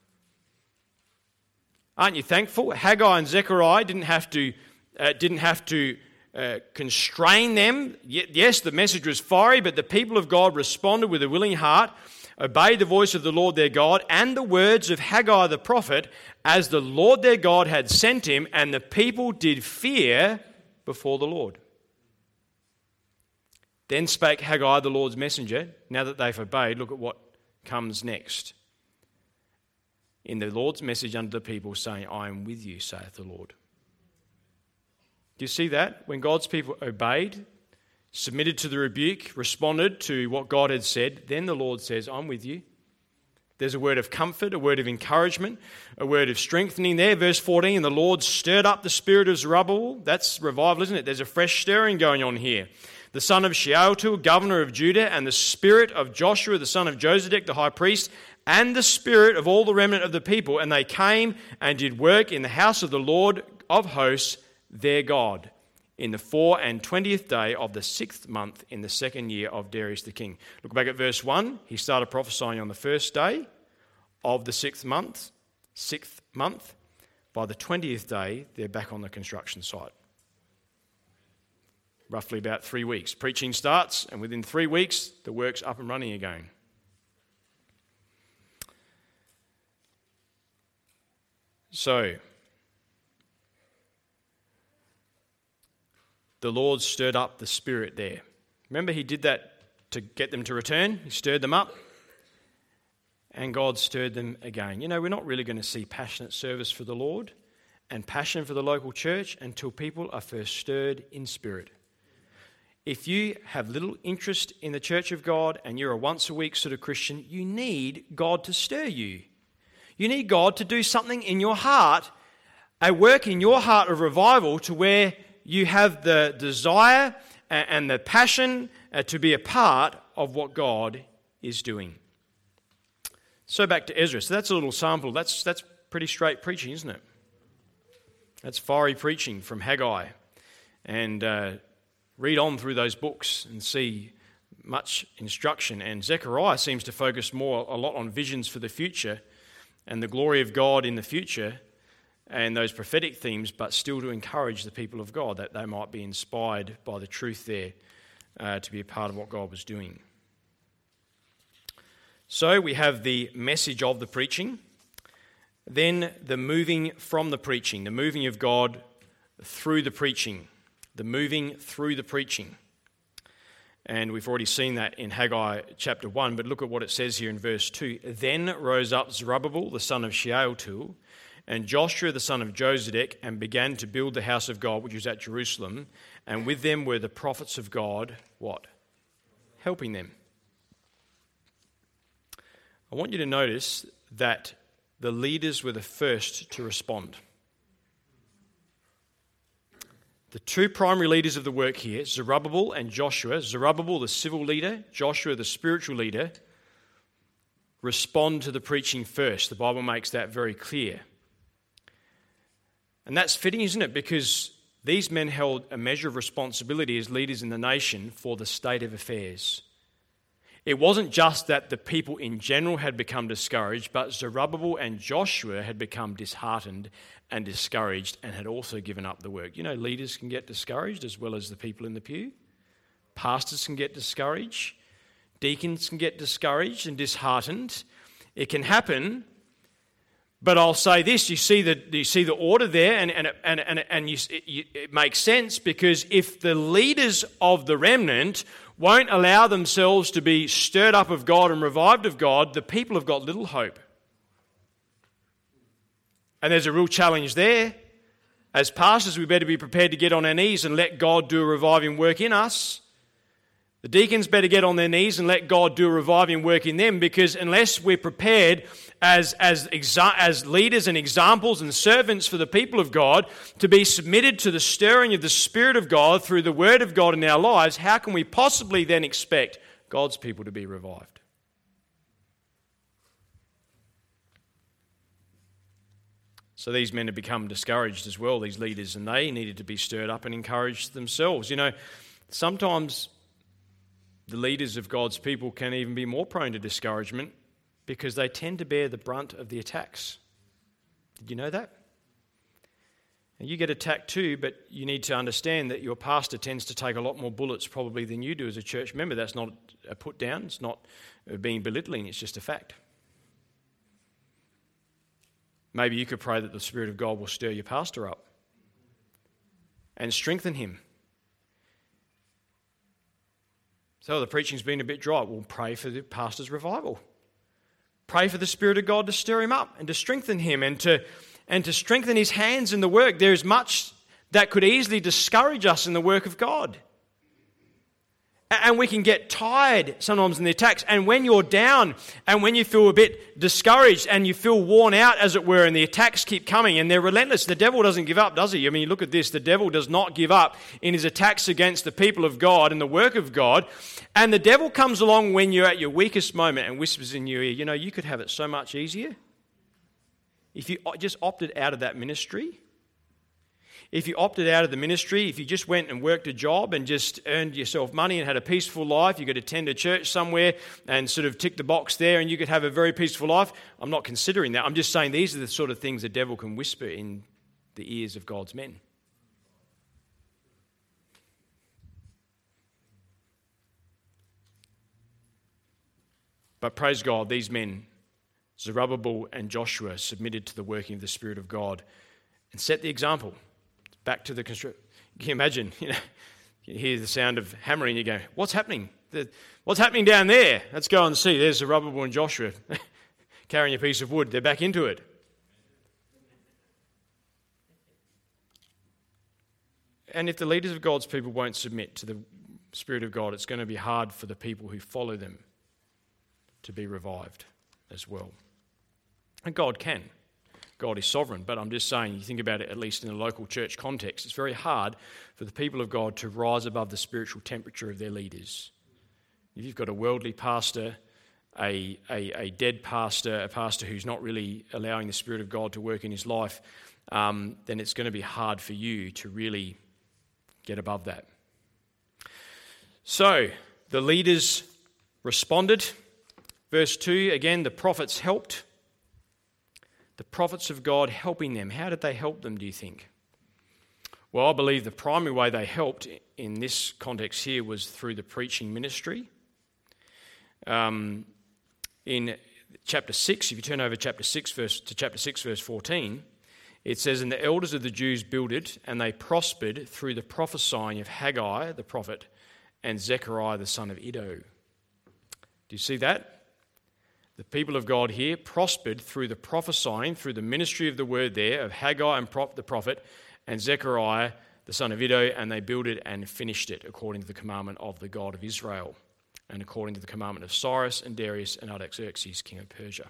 Aren't you thankful? Haggai and Zechariah didn't have to constrain them. Yes, the message was fiery, but the people of God responded with a willing heart, obeyed the voice of the Lord their God and the words of Haggai the prophet, as the Lord their God had sent him, and the people did fear before the Lord. Then spake Haggai the Lord's messenger. Now that they've obeyed, look at what comes next. In the Lord's message unto the people, saying, I am with you, saith the Lord. Do you see that? When God's people obeyed, submitted to the rebuke, responded to what God had said, then the Lord says, I'm with you. There's a word of comfort, a word of encouragement, a word of strengthening there. Verse 14, and the Lord stirred up the spirit of Zerubbabel. That's revival, isn't it? There's a fresh stirring going on here. The son of Shealtiel, governor of Judah, and the spirit of Joshua, the son of Josedek, the high priest, and the spirit of all the remnant of the people. And they came and did work in the house of the Lord of hosts, their God, in the 24th day of the 6th month in the 2nd year of Darius the king. Look back at verse 1. He started prophesying on the 1st day of the 6th month. By the 20th day, they're back on the construction site. Roughly about 3 weeks. Preaching starts, and within 3 weeks, the work's up and running again. So, the Lord stirred up the spirit there. Remember, he did that to get them to return. He stirred them up, and God stirred them again. You know, we're not really going to see passionate service for the Lord and passion for the local church until people are first stirred in spirit. If you have little interest in the church of God and you're a once-a-week sort of Christian, you need God to stir you. You need God to do something in your heart, a work in your heart of revival to where you have the desire and the passion to be a part of what God is doing. So back to Ezra. So that's a little sample. That's pretty straight preaching, isn't it? That's fiery preaching from Haggai. And read on through those books and see much instruction. And Zechariah seems to focus a lot on visions for the future and the glory of God in the future and those prophetic themes, but still to encourage the people of God that they might be inspired by the truth there to be a part of what God was doing. So we have the message of the preaching, then the moving from the preaching, the moving of God through the preaching, the moving through the preaching. And we've already seen that in Haggai chapter 1, but look at what it says here in verse 2. Then rose up Zerubbabel, the son of Shealtiel, and Joshua, the son of Josedek, and began to build the house of God, which was at Jerusalem. And with them were the prophets of God, what? Helping them. I want you to notice that the leaders were the first to respond. The two primary leaders of the work here, Zerubbabel and Joshua, Zerubbabel the civil leader, Joshua the spiritual leader, respond to the preaching first. The Bible makes that very clear. And that's fitting, isn't it? Because these men held a measure of responsibility as leaders in the nation for the state of affairs. It wasn't just that the people in general had become discouraged, but Zerubbabel and Joshua had become disheartened and discouraged and had also given up the work. You know, leaders can get discouraged as well as the people in the pew. Pastors can get discouraged. Deacons can get discouraged and disheartened. It can happen. But I'll say this: you see the order there, and it makes sense, because if the leaders of the remnant won't allow themselves to be stirred up of God and revived of God, the people have got little hope. And there's a real challenge there. As pastors, we better be prepared to get on our knees and let God do a reviving work in us. The deacons better get on their knees and let God do a reviving work in them, because unless we're prepared as leaders and examples and servants for the people of God to be submitted to the stirring of the Spirit of God through the Word of God in our lives, how can we possibly then expect God's people to be revived? So these men had become discouraged as well, these leaders, and they needed to be stirred up and encouraged themselves. You know, sometimes the leaders of God's people can even be more prone to discouragement because they tend to bear the brunt of the attacks. Did you know that? And you get attacked too, but you need to understand that your pastor tends to take a lot more bullets probably than you do as a church member. That's not a put down. It's not being belittling. It's just a fact. Maybe you could pray that the Spirit of God will stir your pastor up and strengthen him. So the preaching's been a bit dry. We'll pray for the pastor's revival. Pray for the Spirit of God to stir him up and to strengthen him and to strengthen his hands in the work. There is much that could easily discourage us in the work of God. And we can get tired sometimes in the attacks. And when you're down and when you feel a bit discouraged and you feel worn out, as it were, and the attacks keep coming and they're relentless, the devil doesn't give up, does he? I mean, look at this. The devil does not give up in his attacks against the people of God and the work of God. And the devil comes along when you're at your weakest moment and whispers in your ear, you know, you could have it so much easier if you just opted out of that ministry. If you opted out of the ministry, if you just went and worked a job and just earned yourself money and had a peaceful life, you could attend a church somewhere and sort of tick the box there and you could have a very peaceful life. I'm not considering that. I'm just saying these are the sort of things the devil can whisper in the ears of God's men. But praise God, these men, Zerubbabel and Joshua, submitted to the working of the Spirit of God and set the example. Back to the construction. Can you imagine? You hear the sound of hammering, you go, what's happening? What's happening down there? Let's go and see. There's Zerubbabel and Joshua carrying a piece of wood. They're back into it. And if the leaders of God's people won't submit to the Spirit of God, it's going to be hard for the people who follow them to be revived as well. And God can. God is sovereign, but I'm just saying, you think about it at least in a local church context, it's very hard for the people of God to rise above the spiritual temperature of their leaders. If you've got a worldly pastor, a dead pastor, a pastor who's not really allowing the Spirit of God to work in his life, then it's going to be hard for you to really get above that. So, the leaders responded. Verse 2, again, the prophets helped. The prophets of God helping them. How did they help them, do you think? Well, I believe the primary way they helped in this context here was through the preaching ministry. In chapter 6, if you turn over chapter 6 verse 14, it says, "And the elders of the Jews builded, and they prospered through the prophesying of Haggai the prophet and Zechariah the son of Iddo." Do you see that? The people of God here prospered through the prophesying, through the ministry of the word there, of Haggai and the prophet, and Zechariah the son of Iddo, and they built it and finished it according to the commandment of the God of Israel, and according to the commandment of Cyrus and Darius and Artaxerxes, king of Persia.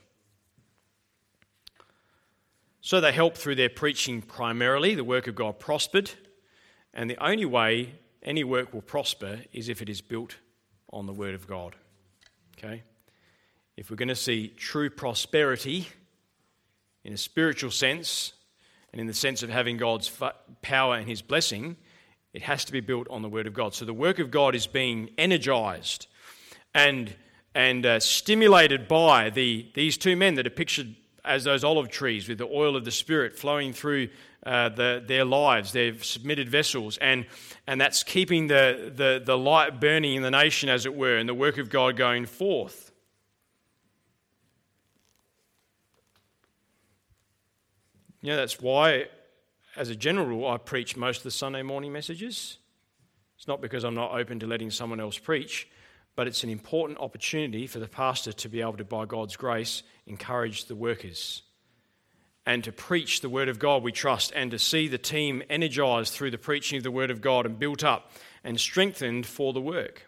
So they helped through their preaching primarily. The work of God prospered, and the only way any work will prosper is if it is built on the word of God. Okay? If we're going to see true prosperity in a spiritual sense and in the sense of having God's power and his blessing, it has to be built on the word of God. So the work of God is being energized and stimulated by these two men that are pictured as those olive trees with the oil of the Spirit flowing through their lives, their submitted vessels, and that's keeping the light burning in the nation, as it were, and the work of God going forth. You know, that's why, as a general rule, I preach most of the Sunday morning messages. It's not because I'm not open to letting someone else preach, but it's an important opportunity for the pastor to be able to, by God's grace, encourage the workers and to preach the word of God we trust, and to see the team energized through the preaching of the word of God and built up and strengthened for the work.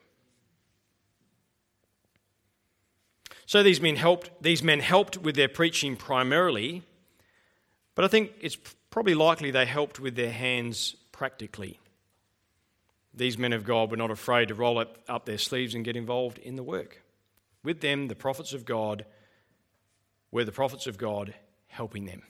So these men helped with their preaching primarily, but I think it's probably likely they helped with their hands practically. These men of God were not afraid to roll up their sleeves and get involved in the work. With them, the prophets of God were the prophets of God helping them.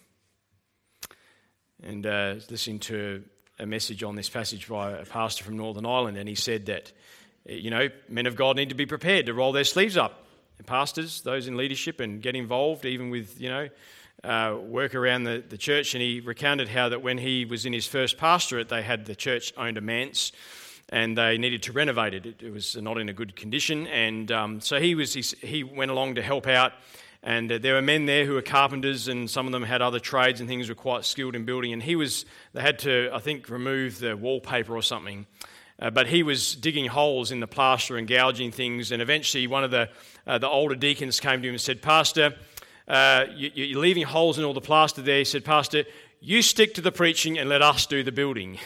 And listening to a message on this passage by a pastor from Northern Ireland, and he said that, men of God need to be prepared to roll their sleeves up. And pastors, those in leadership, and get involved even with, work around the church. And he recounted how that when he was in his first pastorate, the church owned a manse, and they needed to renovate it. It was not in a good condition, and so he went along to help out. And there were men there who were carpenters, and some of them had other trades and things, were quite skilled in building. And they had to, I think, remove the wallpaper or something. But he was digging holes in the plaster and gouging things. And eventually, one of the older deacons came to him and said, "Pastor, you're leaving holes in all the plaster there." He said, "Pastor, you stick to the preaching and let us do the building."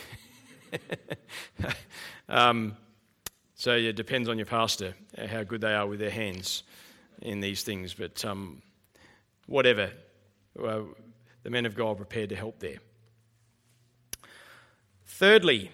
So it depends on your pastor, how good they are with their hands in these things. But whatever, the men of God were prepared to help there. Thirdly,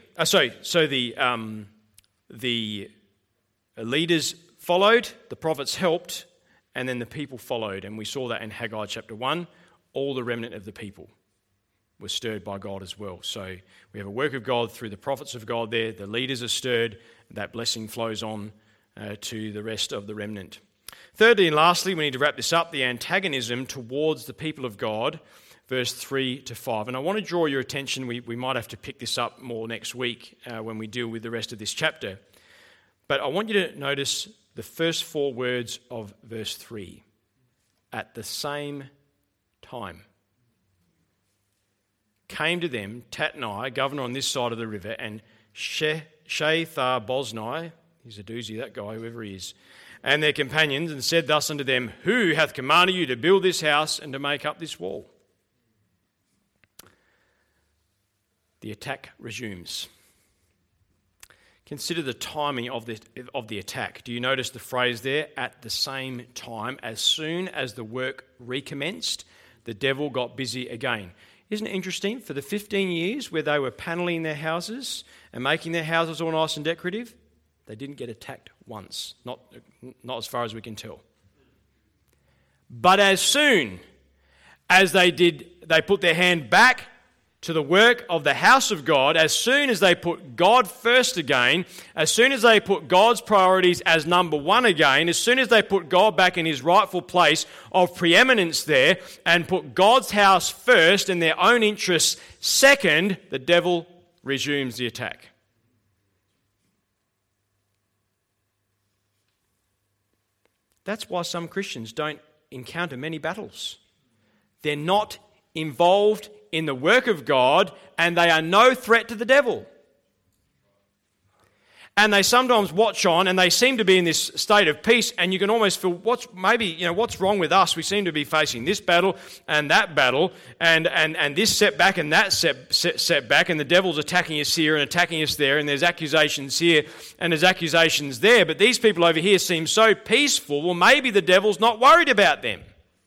the leaders followed, the prophets helped, and then the people followed. And we saw that in Haggai chapter 1, all the remnant of the people. was stirred by God as well. So we have a work of God through the prophets of God there. The leaders are stirred. That blessing flows on to the rest of the remnant. Thirdly and lastly, we need to wrap this up, the antagonism towards the people of God, verse 3 to 5. And I want to draw your attention, we might have to pick this up more next week when we deal with the rest of this chapter. But I want you to notice the first 4 words of verse 3. At the same time. Came to them Tatnai, governor on this side of the river, and Shethar-boznai, he's a doozy, that guy, whoever he is, and their companions, and said thus unto them, Who hath commanded you to build this house and to make up this wall? The attack resumes. Consider the timing of the attack. Do you notice the phrase there? At the same time, as soon as the work recommenced, the devil got busy again. Isn't it interesting? For the 15 years where they were panelling their houses and making their houses all nice and decorative, they didn't get attacked once. Not as far as we can tell. But as soon as they put their hand back to the work of the house of God, as soon as they put God first again, as soon as they put God's priorities as number one again, as soon as they put God back in his rightful place of preeminence there and put God's house first and their own interests second, the devil resumes the attack. That's why some Christians don't encounter many battles. They're not involved in the work of God, and they are no threat to the devil. And they sometimes watch on, and they seem to be in this state of peace, and you can almost feel, what's wrong with us? We seem to be facing this battle and that battle, and this setback and that setback, and the devil's attacking us here and attacking us there, and there's accusations here and there's accusations there, but these people over here seem so peaceful. Well, maybe the devil's not worried about them.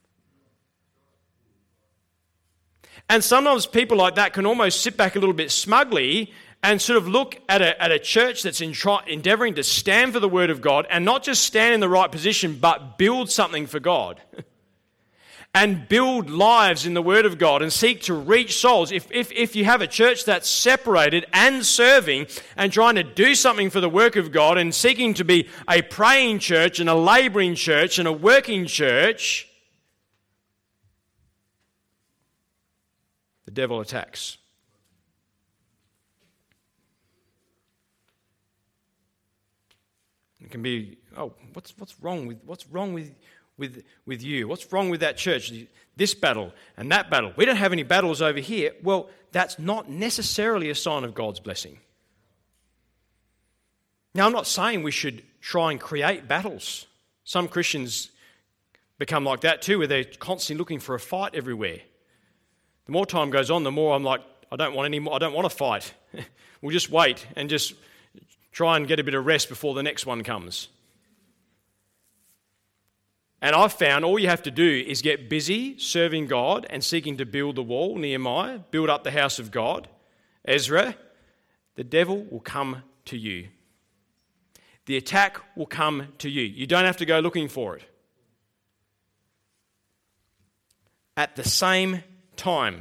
And sometimes people like that can almost sit back a little bit smugly and sort of look at a church that's endeavouring to stand for the Word of God and not just stand in the right position, but build something for God and build lives in the Word of God and seek to reach souls. If you have a church that's separated and serving and trying to do something for the work of God and seeking to be a praying church and a labouring church and a working church, the devil attacks. It can be, what's wrong with you? What's wrong with that church? This battle and that battle. We don't have any battles over here. Well, that's not necessarily a sign of God's blessing. Now, I'm not saying we should try and create battles. Some Christians become like that too, where they're constantly looking for a fight everywhere. The more time goes on, the more I'm like, I don't want to fight. We'll just wait and just try and get a bit of rest before the next one comes. And I've found all you have to do is get busy serving God and seeking to build the wall, Nehemiah, build up the house of God, Ezra. The devil will come to you. The attack will come to you. You don't have to go looking for it. At the same time.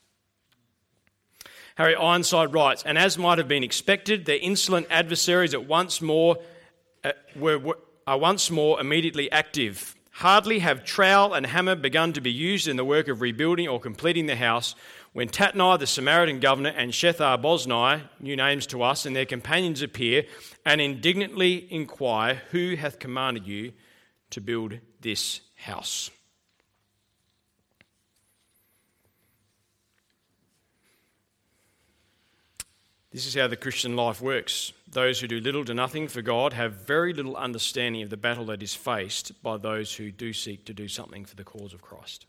Harry Ironside writes, and as might have been expected, their insolent adversaries are once more immediately active. Hardly have trowel and hammer begun to be used in the work of rebuilding or completing the house when Tatnai, the Samaritan governor, and Shethar-boznai, new names to us, and their companions appear and indignantly inquire, Who hath commanded you to build this house? This is how the Christian life works. Those who do little to nothing for God have very little understanding of the battle that is faced by those who do seek to do something for the cause of Christ.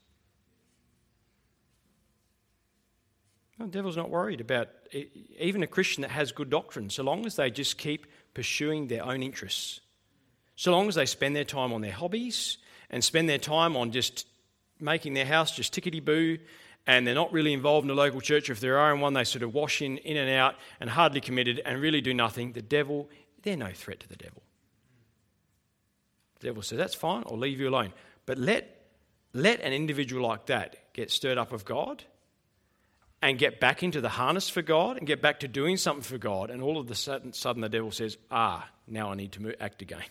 The devil's not worried about even a Christian that has good doctrine, so long as they just keep pursuing their own interests. So long as they spend their time on their hobbies and spend their time on just making their house just tickety-boo, and they're not really involved in the local church. If there are in one, they sort of wash in and out and hardly committed and really do nothing. The devil, they're no threat to the devil. The devil says, that's fine, I'll leave you alone. But let an individual like that get stirred up of God, and get back into the harness for God and get back to doing something for God, and all of a sudden the devil says, now I need to act again.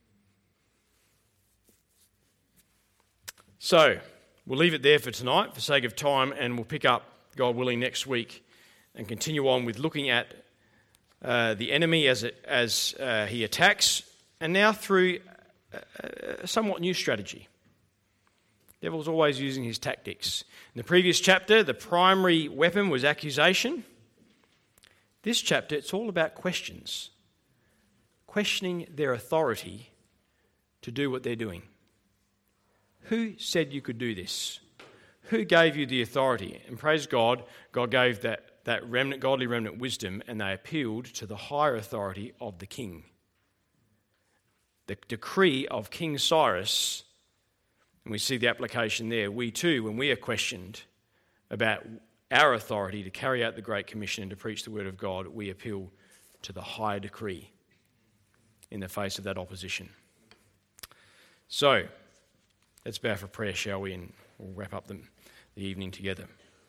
So, we'll leave it there for tonight for sake of time, and we'll pick up, God willing, next week and continue on with looking at the enemy as he attacks, and now through a somewhat new strategy. The devil's always using his tactics. In the previous chapter, the primary weapon was accusation. This chapter, it's all about questions. Questioning their authority to do what they're doing. Who said you could do this? Who gave you the authority? And praise God, God gave that remnant, godly remnant wisdom, and they appealed to the higher authority of the king. The decree of King Cyrus, and we see the application there. We too, when we are questioned about our authority to carry out the Great Commission and to preach the word of God, we appeal to the higher decree in the face of that opposition. So, let's bow for prayer, shall we? And we'll wrap up the evening together.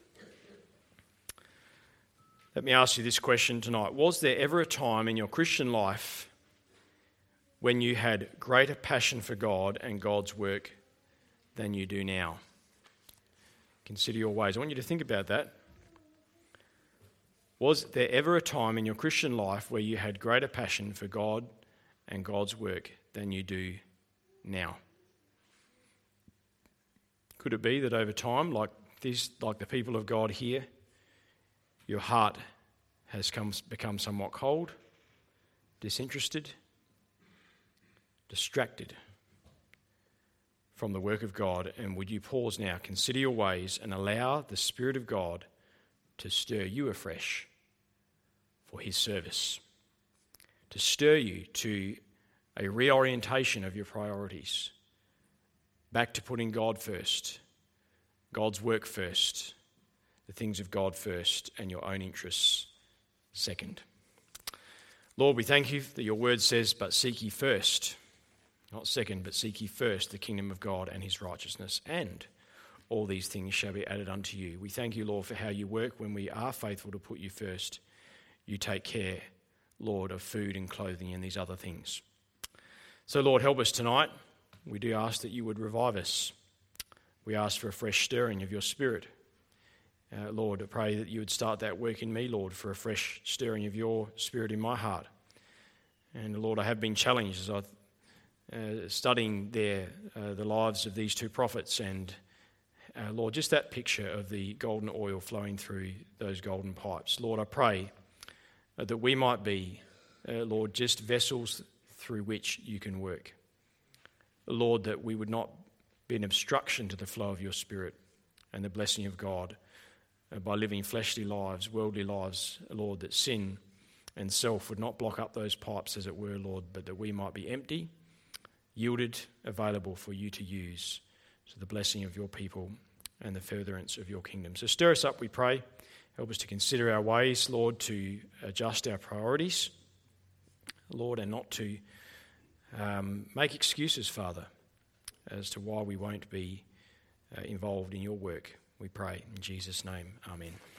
Let me ask you this question tonight. Was there ever a time in your Christian life when you had greater passion for God and God's work than you do now? Consider your ways. I want you to think about that. Was there ever a time in your Christian life where you had greater passion for God and God's work than you do now? Could it be that over time, like the people of God here, your heart has become somewhat cold, disinterested, distracted from the work of God? And would you pause now, consider your ways, and allow the Spirit of God to stir you afresh for his service, to stir you to a reorientation of your priorities, back to putting God first, God's work first, the things of God first, and your own interests second. Lord, we thank you that your word says, but seek ye first, not second, but seek ye first the kingdom of God and his righteousness, and all these things shall be added unto you. We thank you, Lord, for how you work when we are faithful to put you first. You take care, Lord, of food and clothing and these other things. So, Lord, help us tonight. We do ask that you would revive us. We ask for a fresh stirring of your Spirit. Lord, I pray that you would start that work in me, Lord, for a fresh stirring of your Spirit in my heart. And, Lord, I have been challenged as I studying the lives of these two prophets, and Lord, just that picture of the golden oil flowing through those golden pipes. Lord, I pray that we might be, Lord, just vessels through which you can work. Lord, that we would not be an obstruction to the flow of your Spirit and the blessing of God by living fleshly lives, worldly lives, Lord, that sin and self would not block up those pipes, as it were, Lord, but that we might be empty, yielded, available for you to use to the blessing of your people and the furtherance of your kingdom. So stir us up, we pray. Help us to consider our ways, Lord, to adjust our priorities, Lord, and not to make excuses, Father, as to why we won't be involved in your work. We pray in Jesus' name. Amen.